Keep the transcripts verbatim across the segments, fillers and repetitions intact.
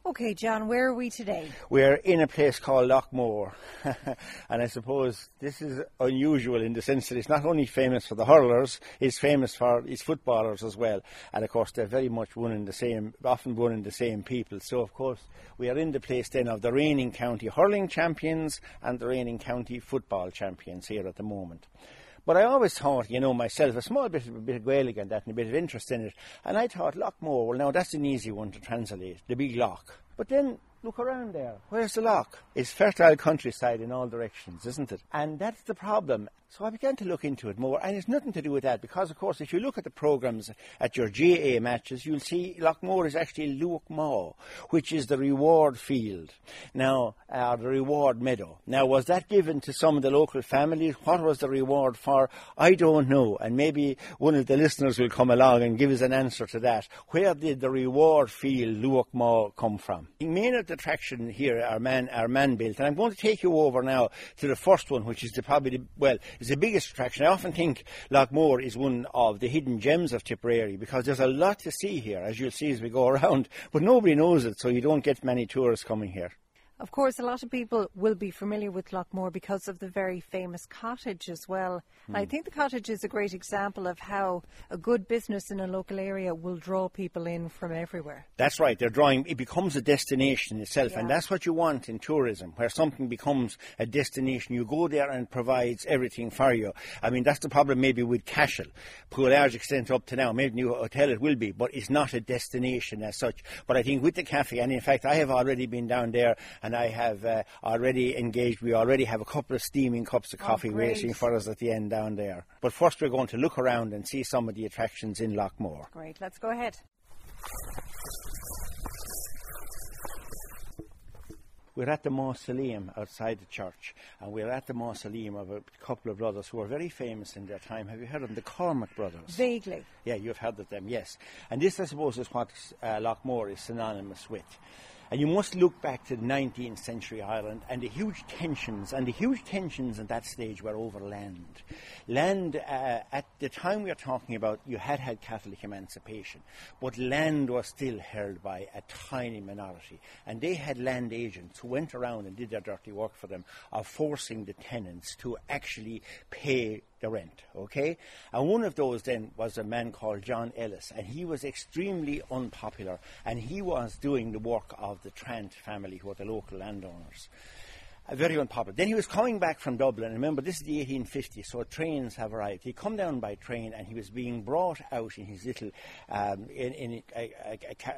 Okay, John, where are we today? We're in a place called Loughmore, and I suppose this is unusual in the sense that it's not only famous for the hurlers, it's famous for its footballers as well. And of course, they're very much one and the same, often one and the same people. So of course, we are in the place then of the reigning county hurling champions and the reigning county football champions here at the moment. But I always thought, you know, myself, a small bit of a bit of Gaelic and that and a bit of interest in it. And I thought, Loughmore, well, now that's an easy one to translate, the big loch. But then, look around there. Where's the loch? It's fertile countryside in all directions, isn't it? And that's the problem. So I began to look into it more, and it's nothing to do with that, because, of course, if you look at the programmes at your G A matches, you'll see Loughmore is actually Luachmore, which is the reward field, now, uh, the reward meadow. Now, was that given to some of the local families? What was the reward for? I don't know, and maybe one of the listeners will come along and give us an answer to that. Where did the reward field Luachmore come from? The main attraction here are man, are man-built, and I'm going to take you over now to the first one, which is the, probably, the, well, is the biggest attraction. I often think Loughmore is one of the hidden gems of Tipperary, because there's a lot to see here, as you'll see as we go around, but nobody knows it, so you don't get many tourists coming here. Of course, a lot of people will be familiar with Loughmore because of the very famous cottage as well. Mm. I think the cottage is a great example of how a good business in a local area will draw people in from everywhere. That's right. They're drawing, it becomes a destination itself, yeah. and that's what you want in tourism, where something becomes a destination. You go there and it provides everything for you. I mean, that's the problem maybe with Cashel, to a large extent up to now. Maybe New Hotel it will be, but it's not a destination as such. But I think with the cafe, and in fact I have already been down there, and I have uh, already engaged. We already have a couple of steaming cups of coffee oh, waiting for us at the end down there. But first we're going to look around and see some of the attractions in Loughmore. Great, let's go ahead. We're at the mausoleum outside the church, and we're at the mausoleum of a couple of brothers who were very famous in their time. Have you heard of them? The Cormac brothers? Vaguely. Yeah, you've heard of them, yes. And this, I suppose, is what uh, Loughmore is synonymous with. And you must look back to the nineteenth century Ireland and the huge tensions, and the huge tensions at that stage were over land. Land, uh, at the time we are talking about, you had had Catholic emancipation, but land was still held by a tiny minority. And they had land agents who went around and did their dirty work for them of forcing the tenants to actually pay the rent, okay? And one of those then was a man called John Ellis, and he was extremely unpopular, and he was doing the work of the Trant family, who are the local landowners. Uh, very unpopular. Then he was coming back from Dublin. Remember, this is the eighteen fifties, so trains have arrived. He come down by train, and he was being brought out in his little um, in, in a, a, a,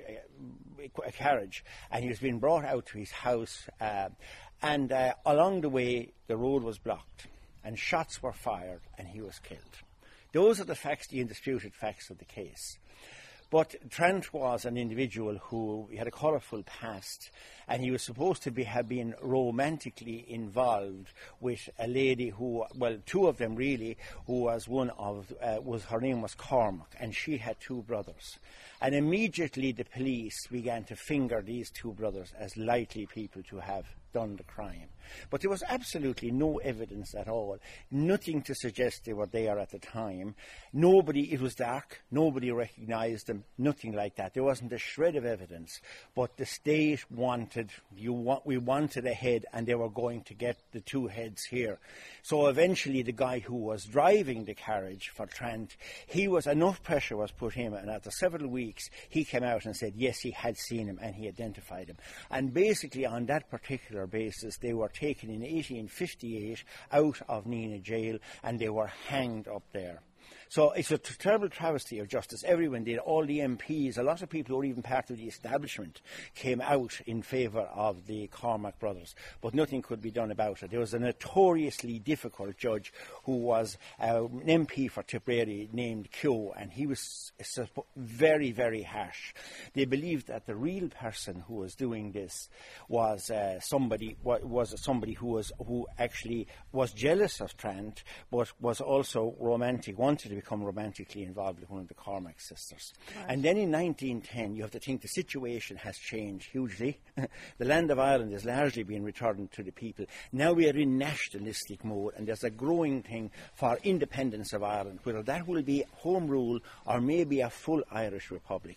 a, a carriage, and he was being brought out to his house, uh, and uh, along the way the road was blocked, and shots were fired, and he was killed. Those are the facts, the undisputed facts of the case. But Trent was an individual who had a colourful past, and he was supposed to be, have been romantically involved with a lady who, well, two of them really, who was one of, uh, was her name was Cormac, and she had two brothers. And immediately the police began to finger these two brothers as likely people to have done the crime. But there was absolutely no evidence at all, nothing to suggest they were there at the time. Nobody, it was dark, nobody recognised them, nothing like that. There wasn't a shred of evidence, but the state wanted, you want, we wanted a head, and they were going to get the two heads here. So eventually the guy who was driving the carriage for Trent, he was, enough pressure was put him, and after several weeks he came out and said yes, he had seen him and he identified him. And basically on that particular basis they were taken in eighteen fifty-eight out of Neenah jail, and they were hanged up there. So it's a t- terrible travesty of justice. Everyone did, all the M Ps, a lot of people who were even part of the establishment came out in favour of the Cormac brothers, but nothing could be done about it. There was a notoriously difficult judge who was uh, an M P for Tipperary named Keogh, and he was very, very harsh. They believed that the real person who was doing this was uh, somebody was somebody who was who actually was jealous of Trent, but was also romantic, wanted to become romantically involved with one of the Cormac sisters. Right. And then in nineteen ten, you have to think the situation has changed hugely. The land of Ireland is largely being returned to the people. Now we are in nationalistic mode, and there's a growing thing for independence of Ireland, whether that will be home rule or maybe a full Irish republic.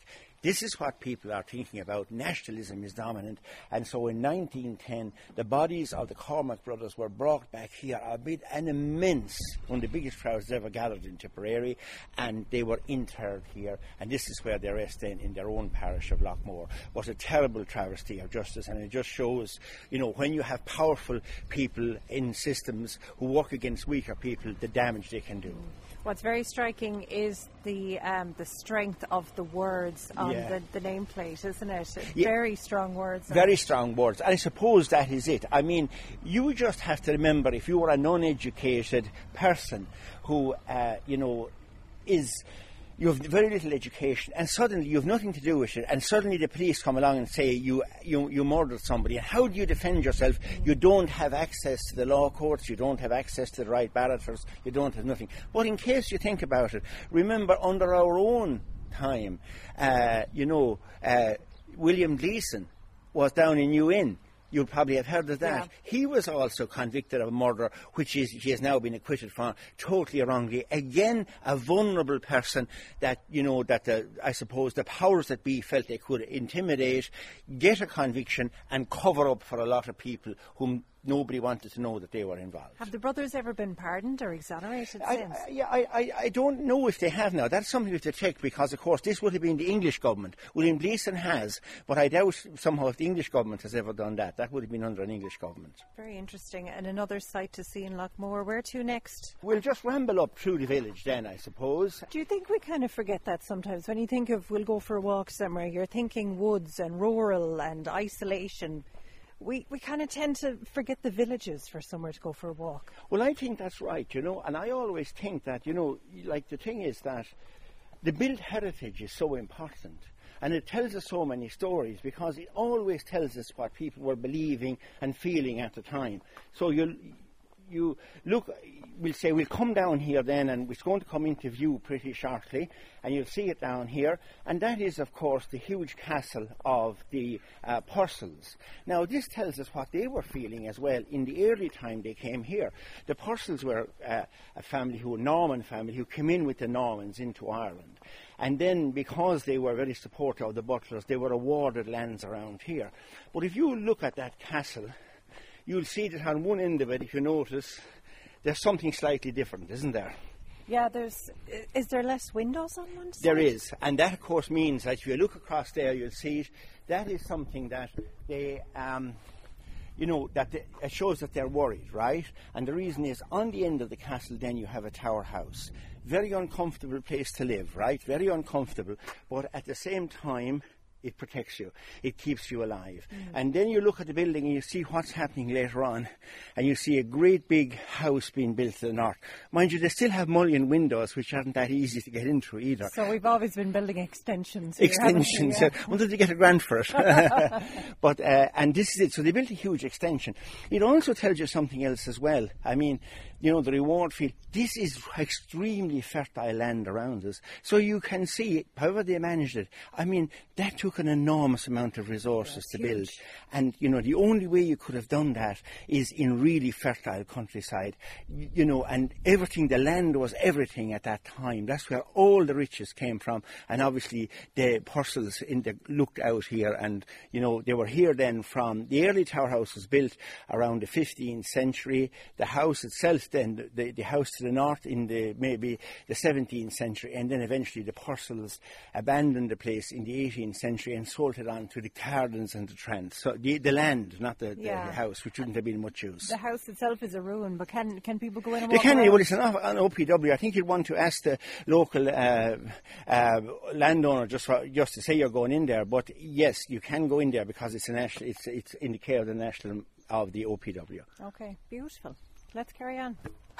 This is what people are thinking about. Nationalism is dominant. And so in nineteen ten, the bodies of the Cormac brothers were brought back here, albeit an immense, one of the biggest crowds ever gathered in Tipperary, and they were interred here. And this is where they rest then in their own parish of Lochmore. Was a terrible travesty of justice, and it just shows, you know, when you have powerful people in systems who work against weaker people, the damage they can do. What's very striking is the um, the strength of the words on Yeah. the, the nameplate, isn't it? Yeah. Very strong words. on Very it. strong words. And I suppose that is it. I mean, you just have to remember, if you were a non-educated person who, uh, you know, is... You have very little education, and suddenly you have nothing to do with it, and suddenly the police come along and say you you, you murdered somebody. And how do you defend yourself? You don't have access to the law courts, you don't have access to the right barristers, you don't have nothing. But in case you think about it, remember under our own time, uh, you know, uh, William Gleeson was down in New Inn. You'll probably have heard of that. Yeah. He was also convicted of murder, which is, he has now been acquitted from, totally wrongly. Again, a vulnerable person that, you know, that the, I suppose the powers that be felt they could intimidate, get a conviction and cover up for a lot of people whom nobody wanted to know that they were involved. Have the brothers ever been pardoned or exonerated I, since? I, yeah, I, I, I don't know if they have now. That's something we have to check, because, of course, this would have been the English government. William Gleeson has, but I doubt somehow if the English government has ever done that. That would have been under an English government. Very interesting. And another sight to see in Lochmore. Where to next? We'll just ramble up through the village then, I suppose. Do you think we kind of forget that sometimes? When you think of we'll go for a walk somewhere, you're thinking woods and rural and isolation. We we kind of tend to forget the villages for somewhere to go for a walk. Well, I think that's right, you know, and I always think that, you know, like the thing is that the built heritage is so important. And it tells us so many stories, because it always tells us what people were believing and feeling at the time. So you you look, we'll say we'll come down here then, and it's going to come into view pretty shortly, and you'll see it down here. And that is, of course, the huge castle of the uh, Purcells. Now, this tells us what they were feeling as well in the early time they came here. The Purcells were uh, a family, who, a Norman family, who came in with the Normans into Ireland. And then, because they were very supportive of the Butlers, they were awarded lands around here. But if you look at that castle, you'll see that on one end of it, if you notice, there's something slightly different, isn't there? Yeah, there's. Is there less windows on one side? There is, and that, of course, means that if you look across there, you'll see it. That is something that they, um, you know, that they, it shows that they're worried, right? And the reason is, on the end of the castle, then you have a tower house. Very uncomfortable place to live, right? Very uncomfortable, but at the same time, it protects you. It keeps you alive. Mm. And then you look at the building and you see what's happening later on, and you see a great big house being built to the north. Mind you, they still have mullioned windows, which aren't that easy to get into either. So we've always been building extensions here, Extensions. haven't we? Yeah. Until they get a grant for it. But, uh, and this is it. So they built a huge extension. It also tells you something else as well. I mean, you know, the reward field, this is extremely fertile land around us. So you can see, however they managed it, I mean, that took an enormous amount of resources That's to build. huge. And, you know, the only way you could have done that is in really fertile countryside. Y- You know, and everything, the land was everything at that time. That's where all the riches came from. And obviously the Purcells in the, looked out here, and, you know, they were here then from, the early tower house was built around the fifteenth century. The house itself then, the, the house to the north in the, maybe the seventeenth century. And then eventually the Purcells abandoned the place in the eighteenth century and sold it on to the Cardins and the Trent. So the, the land, not the, the, Yeah. the house, which wouldn't have been much use. The house itself is a ruin, but can can people go in and They walk can, around? well, it's an, O- an O P W. I think you'd want to ask the local uh, uh, landowner just for, just to say you're going in there. But yes, you can go in there because it's a national. It's it's in the care of the national of the O P W. Okay, beautiful. Let's carry on.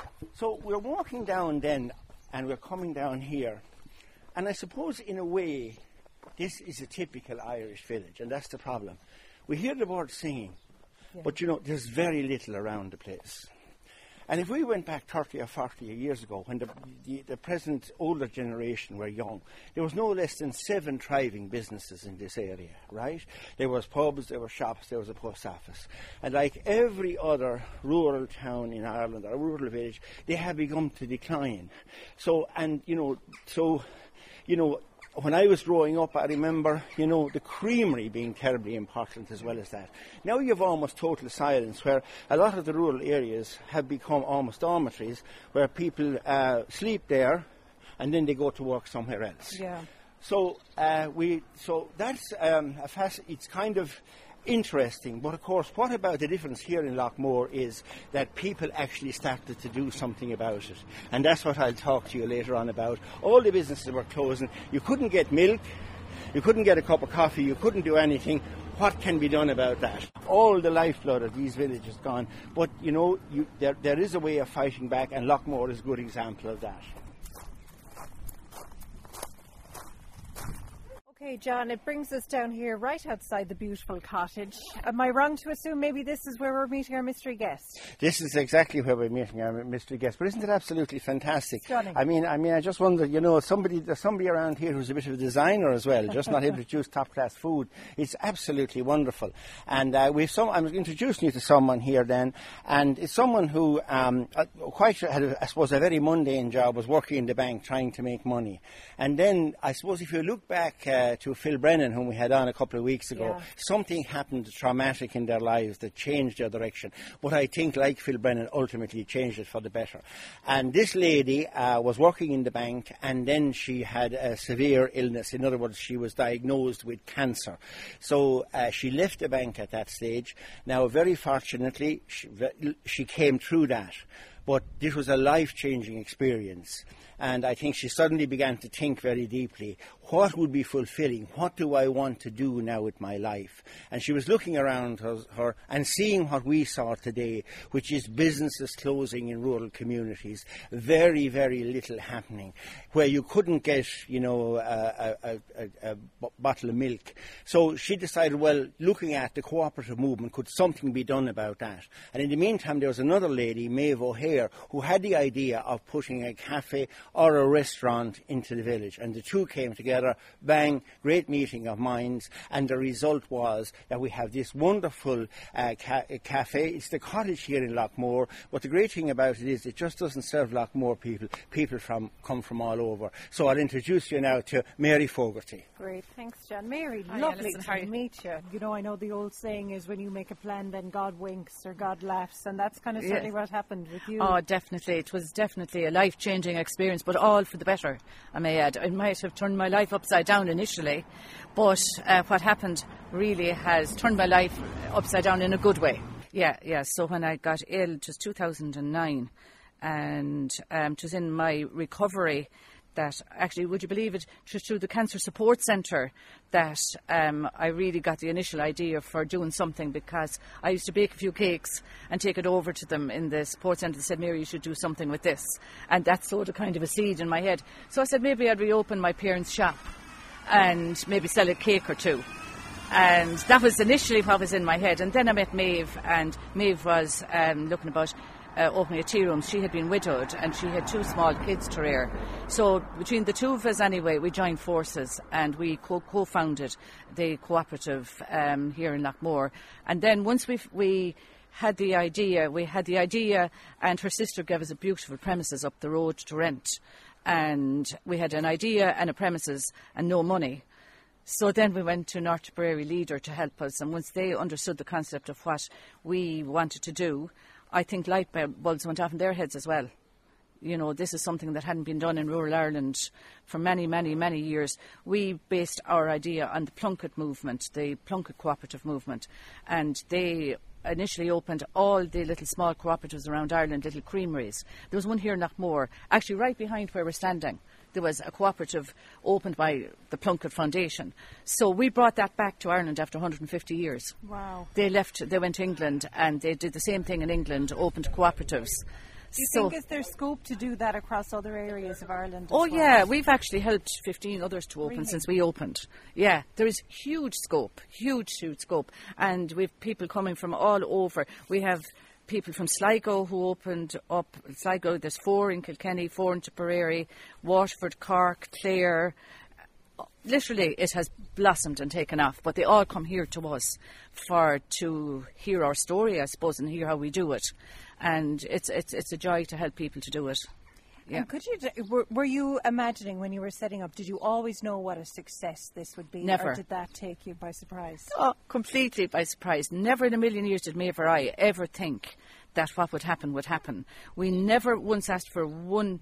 So we're walking down then, and we're coming down here, and I suppose in a way, this is a typical Irish village, and that's the problem. We hear the birds singing, Yeah. but you know, there's very little around the place. And if we went back thirty or forty years ago, when the, the, the present older generation were young, there was no less than seven thriving businesses in this area, right? There was pubs, there were shops, there was a post office. And like every other rural town in Ireland, or rural village, they have begun to decline. So, and, you know, so, you know, when I was growing up, I remember, you know, the creamery being terribly important as well as that. Now you have almost total silence, where a lot of the rural areas have become almost dormitories, where people uh, sleep there and then they go to work somewhere else. Yeah. So uh, we, so that's um, a fast, it's kind of interesting, but of course, what about the difference here in Loughmore is that people actually started to do something about it, and that's what I'll talk to you later on about. All the businesses were closing. You couldn't get milk, you couldn't get a cup of coffee, you couldn't do anything. What can be done about that? All the lifeblood of these villages gone, but you know, you, there, there is a way of fighting back, and Loughmore is a good example of that. Okay, John, it brings us down here right outside the beautiful cottage. Am I wrong to assume maybe this is where we're meeting our mystery guest? This is exactly where we're meeting our mystery guest, but isn't it absolutely fantastic? Stunning. I mean, I mean, I just wonder, you know, somebody, there's somebody around here who's a bit of a designer as well, just not able to produce top-class food. It's absolutely wonderful. And uh, we've some, I'm introducing you to someone here then, and it's someone who um, quite had, a, I suppose, a very mundane job, was working in the bank trying to make money. And then, I suppose, if you look back uh, to Phil Brennan, whom we had on a couple of weeks ago, yeah. something happened traumatic in their lives that changed their direction. But I think, like Phil Brennan, ultimately changed it for the better. And this lady uh, was working in the bank, and then she had a severe illness. In other words, she was diagnosed with cancer. So uh, she left the bank at that stage. Now, very fortunately, she, she came through that. But this was a life-changing experience. And I think she suddenly began to think very deeply, what would be fulfilling? What do I want to do now with my life? And she was looking around her, her and seeing what we saw today, which is businesses closing in rural communities, very, very little happening, where you couldn't get, you know, a, a, a, a bottle of milk. So she decided, well, looking at the cooperative movement, could something be done about that? And in the meantime, there was another lady, Maeve O'Hare, who had the idea of putting a cafe or a restaurant into the village, and the two came together, bang, great meeting of minds, and the result was that we have this wonderful uh, ca- cafe. It's the cottage here in Loughmore, but the great thing about it is it just doesn't serve Loughmore people. People from come from all over. So I'll introduce you now to Mary Fogarty. Great, thanks, John. Mary, Hi, lovely Alison, to meet you. You know, I know the old saying is when you make a plan, then God winks or God laughs, and that's kind of certainly Yeah. what happened with you. Oh, definitely. It was definitely a life-changing experience, but all for the better, I may add. It might have turned my life upside down initially, but uh, what happened really has turned my life upside down in a good way. Yeah, yeah. So when I got ill, it was two thousand nine, and um, it was in my recovery that actually, would you believe it, just through the Cancer Support Centre that um, I really got the initial idea for doing something, because I used to bake a few cakes and take it over to them in the support centre. They said, Mary, you should do something with this. And that sowed a kind of a seed in my head. So I said, maybe I'd reopen my parents' shop and maybe sell a cake or two. And that was initially what was in my head. And then I met Maeve, and Maeve was um, looking about Uh, opening a tea room. She had been widowed and she had two small kids to rear. So between the two of us anyway, we joined forces and we co- co-founded the cooperative um, here in Loughmore. And then once we we had the idea, we had the idea and her sister gave us a beautiful premises up the road to rent. And we had an idea and a premises and no money. So then we went to North Tipperary Leader to help us, and once they understood the concept of what we wanted to do, I think light bulbs went off in their heads as well. You know, this is something that hadn't been done in rural Ireland for many, many, many years. We based our idea on the Plunkett movement, the Plunkett cooperative movement, and they initially opened all the little small cooperatives around Ireland, little creameries. There was one here in Loughmore, actually right behind where we're standing. There was a cooperative opened by the Plunkett Foundation. So we brought that back to Ireland after one hundred fifty years. Wow. They left, they went to England and they did the same thing in England, opened cooperatives. Do you so, think is there scope to do that across other areas of Ireland as Oh well? yeah, we've actually helped fifteen others to open Really? since we opened. Yeah, there is huge scope, huge, huge scope. And we've people coming from all over. We have people from Sligo who opened up. Sligo, there's four in Kilkenny, four in Tipperary, Waterford, Cork, Clare. Literally, it has blossomed and taken off, but they all come here to us for to hear our story, I suppose, and hear how we do it. And it's it's it's a joy to help people to do it. Yeah. And could you, d- were, were you imagining when you were setting up, did you always know what a success this would be? Never. Or did that take you by surprise? Oh, completely by surprise. Never in a million years did Maeve or I ever think that what would happen would happen. We never once asked for one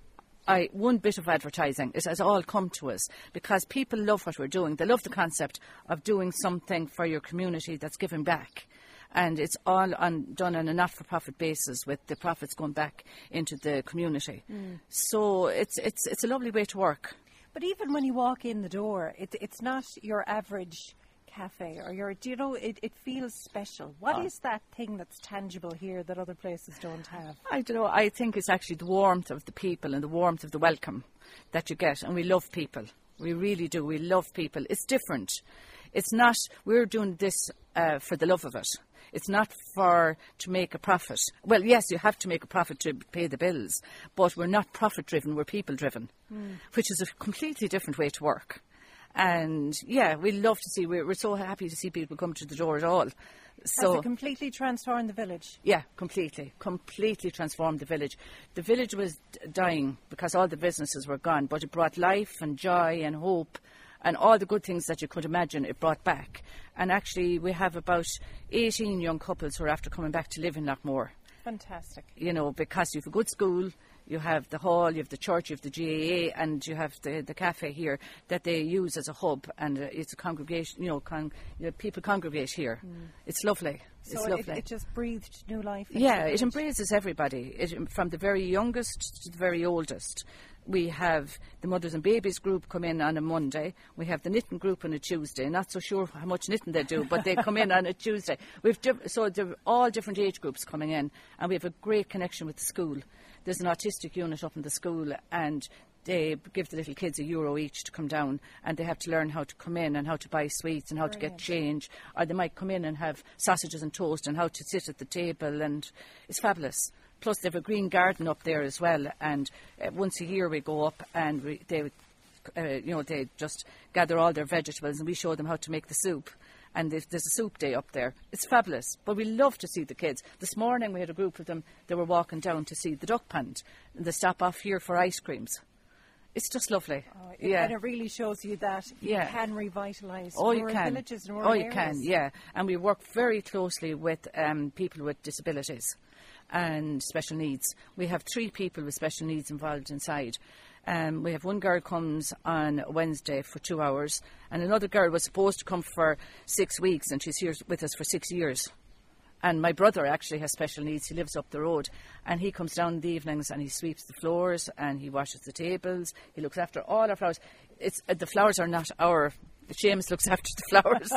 I, one bit of advertising. It has all come to us because people love what we're doing. They love the concept of doing something for your community that's giving back. And it's all on, done on a not-for-profit basis with the profits going back into the community. Mm. So it's, it's, it's a lovely way to work. But even when you walk in the door, it, it's not your average cafe or your, do you know, it, it feels special. What oh. is that thing that's tangible here that other places don't have? I don't know. I think it's actually the warmth of the people and the warmth of the welcome that you get. And we love people. We really do. We love people. It's different. It's not, we're doing this uh, for the love of it. It's not for to make a profit. Well, yes, you have to make a profit to pay the bills, but we're not profit-driven, we're people-driven, mm. which is a completely different way to work. And, yeah, we love to see, we're, we're so happy to see people come to the door at all. So, has it completely transformed the village? Yeah, completely, completely transformed the village. The village was d- dying because all the businesses were gone, but it brought life and joy and hope and all the good things that you could imagine it brought back. And actually, we have about eighteen young couples who are after coming back to live in Lockmore. Fantastic. You know, because you have a good school, you have the hall, you have the church, you have the G A A, and you have the, the cafe here that they use as a hub, and uh, it's a congregation, you know, con- you know, people congregate here. Mm. It's lovely. So it's it, lovely. it just breathed new life. Yeah, it embraces everybody, it, from the very youngest to the very oldest. We have the mothers and babies group come in on a Monday. We have the knitting group on a Tuesday. Not so sure how much knitting they do, but they come in on a Tuesday. We've diff- so they're all different age groups coming in, and we have a great connection with the school. There's an autistic unit up in the school, and they give the little kids a euro each to come down, and they have to learn how to come in and how to buy sweets and how Brilliant. to get change. Or they might come in and have sausages and toast and how to sit at the table, and it's fabulous. Plus, they have a green garden up there as well, and uh, once a year we go up and we, they, uh, you know, they just gather all their vegetables and we show them how to make the soup. And there's, there's a soup day up there. It's fabulous, but we love to see the kids. This morning we had a group of them. They were walking down to see the duck pond, and they stop off here for ice creams. It's just lovely. Oh, it, yeah. And it really shows you that you yeah. can revitalise oh, rural you can. villages and rural Oh, you areas. can, yeah. And we work very closely with um, people with disabilities and special needs. We have three people with special needs involved inside. Um, we have one girl comes on Wednesday for two hours, and another girl was supposed to come for six weeks, and she's here with us for six years. And my brother actually has special needs. He lives up the road, and he comes down in the evenings and he sweeps the floors and he washes the tables. He looks after all our flowers. It's uh, the flowers are not our. Seamus looks after the flowers.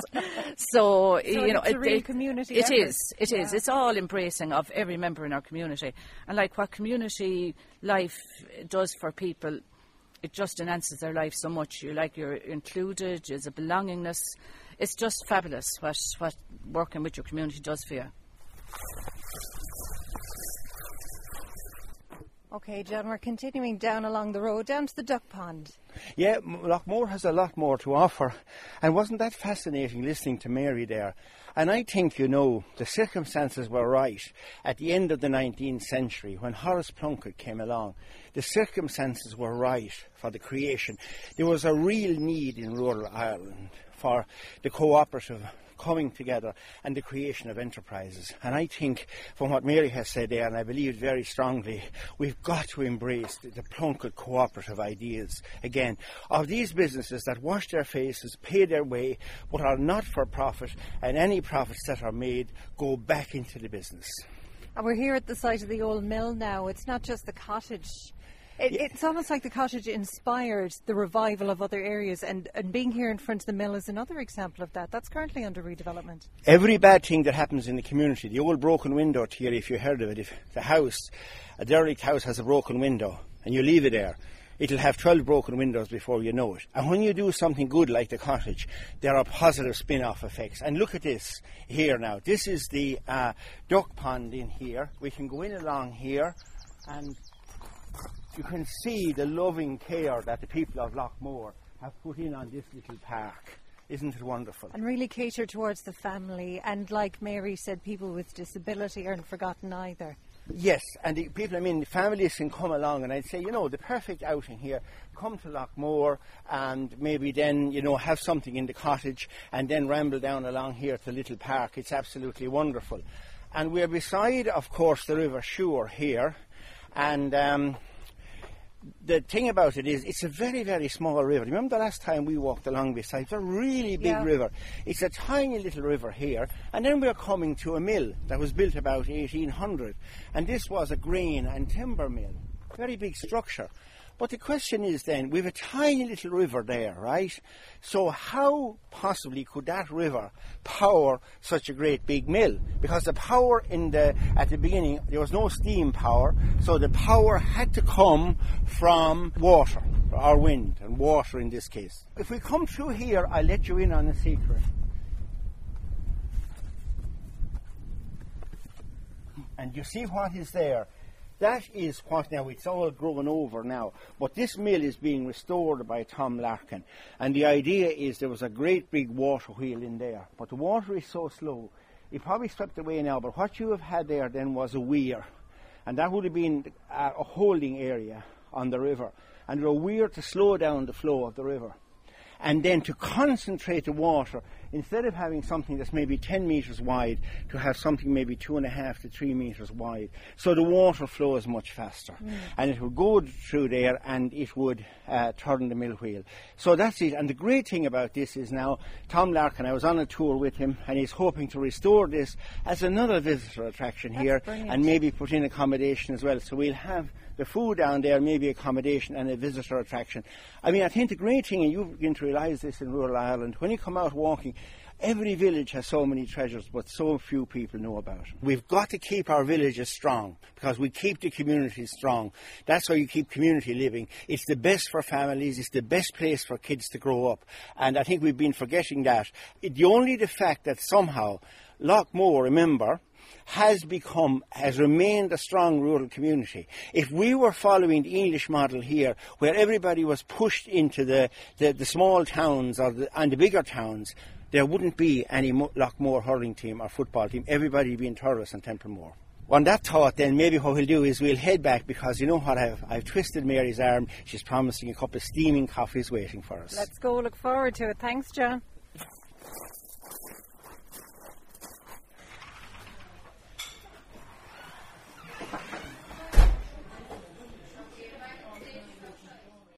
so, so you know, it's a it, real it, community it effort. is. It yeah. is. It's all embracing of every member in our community, and like what community life does for people, it just enhances their life so much. You like you're included. There's a belongingness. It's just fabulous what what working with your community does for you. OK, John, we're continuing down along the road, down to the duck pond. Yeah, Lockmore has a lot more to offer. And wasn't that fascinating listening to Mary there? And I think, you know, the circumstances were right at the end of the nineteenth century when Horace Plunkett came along. The circumstances were right for the creation. There was a real need in rural Ireland for the cooperative coming together and the creation of enterprises. And I think, from what Mary has said there, and I believe it very strongly, we've got to embrace the, the Plunkett cooperative ideas again of these businesses that wash their faces, pay their way, but are not for profit, and any profits that are made go back into the business. And we're here at the site of the old mill now. It's not just the cottage. It, yeah. It's almost like the cottage inspired the revival of other areas, and, and being here in front of the mill is another example of that. That's currently under redevelopment. Every bad thing that happens in the community, the old broken window, Thierry, if you heard of it, if the house, a derelict house has a broken window and you leave it there, it'll have twelve broken windows before you know it. And when you do something good like the cottage, there are positive spin-off effects. And look at this here now. This is the uh, duck pond in here. We can go in along here and you can see the loving care that the people of Lockmore have put in on this little park. Isn't it wonderful? And really cater towards the family. And like Mary said, people with disability aren't forgotten either. Yes, and the people, I mean, families can come along, and I'd say, you know, the perfect outing here, come to Lockmore and maybe then, you know, have something in the cottage and then ramble down along here to Little Park. It's absolutely wonderful. And we're beside, of course, the River Suir here, and um, the thing about it is it's a very, very small river. Remember the last time we walked along beside? It's a really big Yeah. river. It's a tiny little river here, and then we're coming to a mill that was built about eighteen hundred, and this was a grain and timber mill. Very big structure. But the question is then, we have a tiny little river there, right? So how possibly could that river power such a great big mill? Because the power in the at the beginning, there was no steam power, so the power had to come from water, or wind, and water in this case. If we come through here, I'll let you in on a secret. And you see what is there? That is what now, it's all grown over now, but this mill is being restored by Tom Larkin, and the idea is there was a great big water wheel in there, but the water is so slow, it probably swept away now, but what you have had there then was a weir, and that would have been a, a holding area on the river, and a weir to slow down the flow of the river. And then to concentrate the water, instead of having something that's maybe ten metres wide, to have something maybe two and a half to three metres wide. So the water flows much faster. Mm. And it would go through there and it would uh, turn the mill wheel. So that's it. And the great thing about this is now, Tom Larkin, I was on a tour with him, and he's hoping to restore this as another visitor attraction That's here, brilliant. and maybe put in accommodation as well. So we'll have the food down there, maybe accommodation and a visitor attraction. I mean, I think the great thing, and you begin to realise this in rural Ireland, when you come out walking, every village has so many treasures, but so few people know about it. We've got to keep our villages strong, because we keep the communities strong. That's how you keep community living. It's the best for families, it's the best place for kids to grow up. And I think we've been forgetting that. It, the only the fact that somehow Lockmore, remember, has become, has remained a strong rural community. If we were following the English model here, where everybody was pushed into the, the, the small towns or the, and the bigger towns, there wouldn't be any Mo- Lockmore hurling team or football team. Everybody would be in Thurles and Templemore. On that thought, then, maybe what we'll do is we'll head back, because you know what, I've, I've twisted Mary's arm. She's promising a cup of steaming coffees waiting for us. Let's go, look forward to it. Thanks, John.